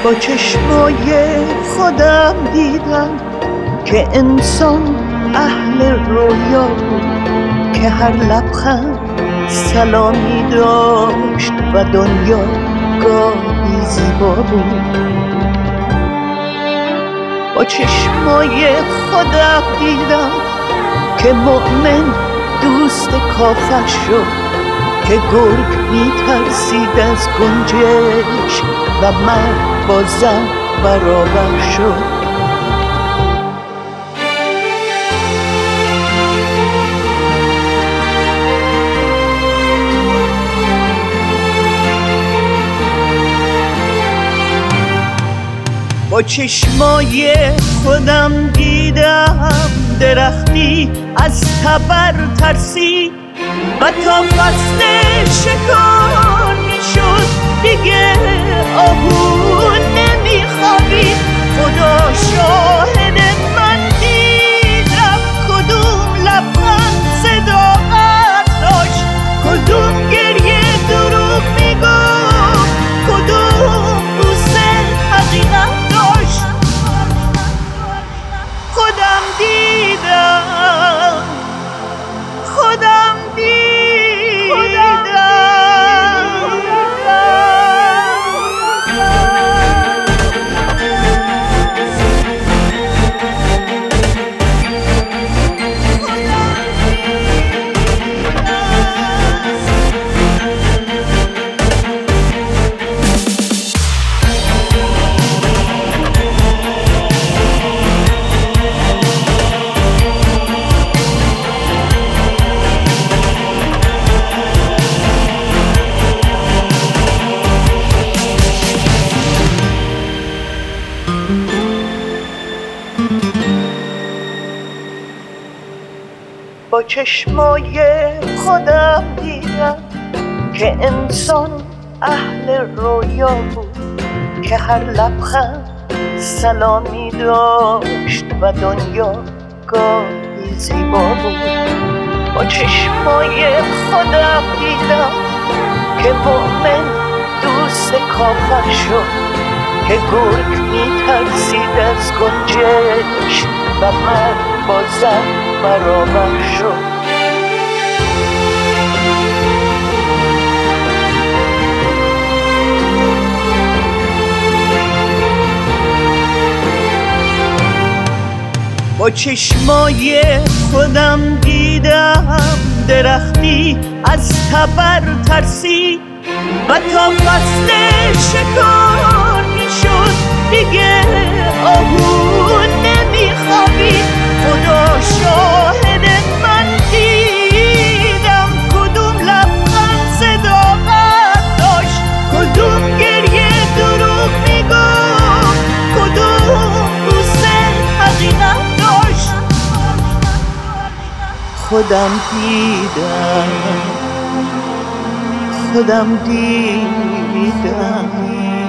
با چشمای خودم دیدم که انسان اهل رویا بود، که هر لبخند سلامی داشت و دنیا گاهی زیبا بود. با چشمای خودم دیدم که مؤمن دوست کافر شد، که گرگ میترسید از گنجشک و مرد با زن برابر شد. با چشمای خودم دیدم درختی از تبر ترسید و تا فصل شکار میشد دیگه آهو نمیخوابید. خدا شاهد من دیدم کدوم لبخند صداقت داشت، کدوم گریه دروغ میگفت، کدوم بوسه حقیقت داشت. خودم دیدم، خودم دیدم. با چشمای خودم دیدم که انسان اهل رویا بود، که هر لبخند سلامی داشت و دنیا گاهی زیبا بود. با چشمای خودم دیدم که مؤمن دوست کافر شد، که گرگ میترسید از گنجشک و مرد با زن برابر شد. با چشمای خودم دیدم درختی از تبر ترسید و تا فصل شکار میشد دیگه آهو نمیخوابید. خدا شاهد من دیدم کدوم لبخند صداقت داشت، کدوم گریه دروغ میگفت، کدوم بوسه حقیقت داشت. خودم دیدم، خودم دیدم.